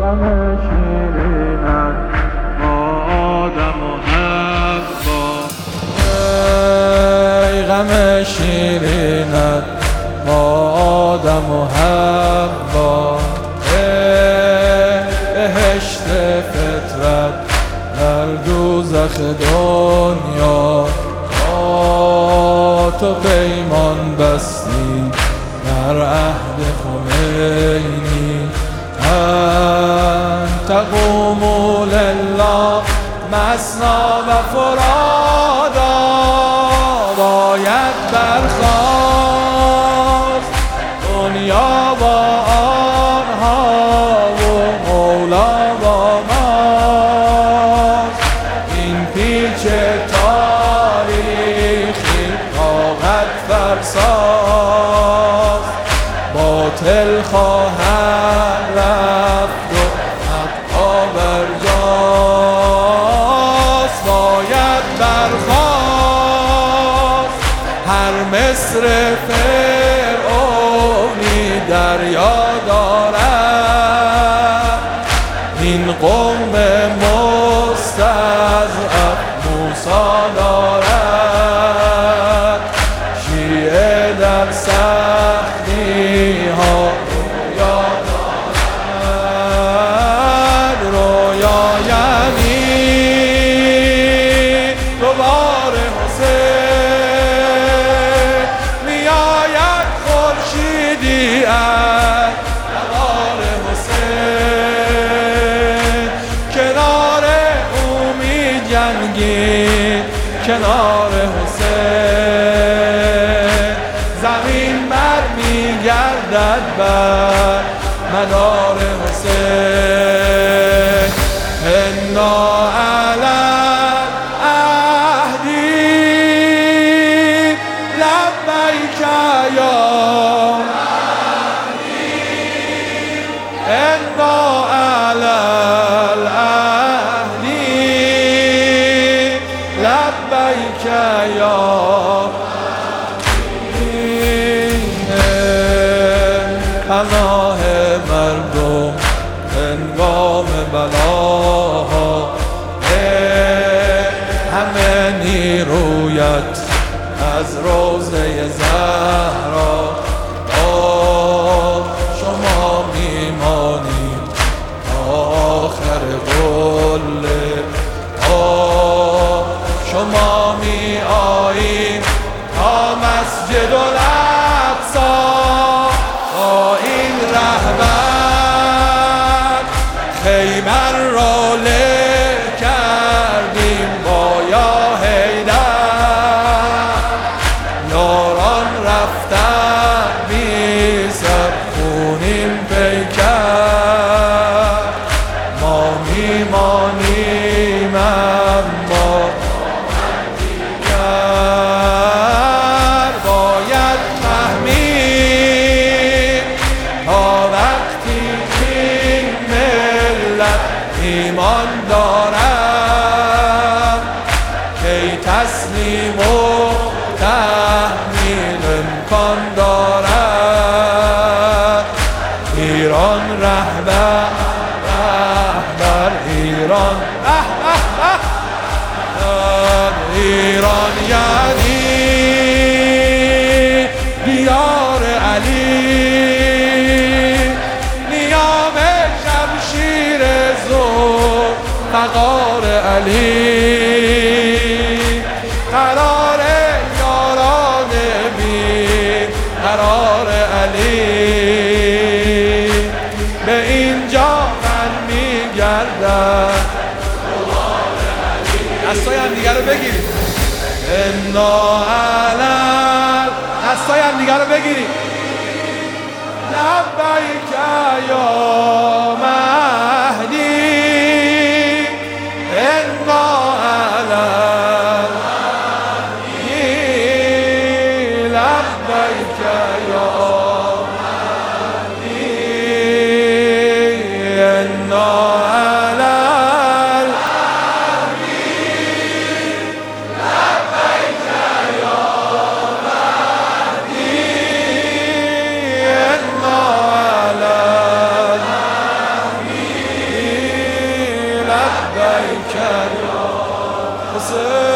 غم شیرینت با آدم و حوا، ای غم شیرینت با آدم و حوا، ای بهشت فطرت در دوزخ دنیا، با تو پیمان بستی در عهد خمینی، انت قوم لله مثنی و فرادا، باید برخاست دنیا با آنها و مولا با ماست، این پیچ تاریخی طاقت فرساست، باطل خواهد رفت و حقا برجاست، باید برخاست هر مصر فرعونی دریا دارد، این قوم مستضعف موسی دارد، شیعه در سختی ها رویا دارد، رویا یعنی دوبار حسین میآید خورشیدی از نوار حسین، کنار او می جنگید کنار حسین، زمین بر می گردد بر مدار حسین، انا علی عهدی لبیک یا انا علی العهدی لبیک یا پناه مردم هنگام بلاها، همه نیرویت از روضه زهرا، با شما میمانیم تا آخر قله، با شما می آییم تا مسجد الاقصی، با این رهبر خیبر را له کردیم با یا حیدر، یاران رفتن بی سر خونین پیکر، ما میمانیم اما باید فهمید تا وقتی این ملت ایمان دارد، کی تسلیم و تحمیل امکان دارد، ایران رهبر ایران ایران یعنی دیار علی، نیام شمشیر ذوالفقار علی، قرار یاران بی قرار علی، به اینجا من میگردم دستای هم دیگر رو بگیرید، انا علل دستای هم دیگر رو بگیرید، لبیک یا مهدی انا علل لبیک یا مهدی انا نفسه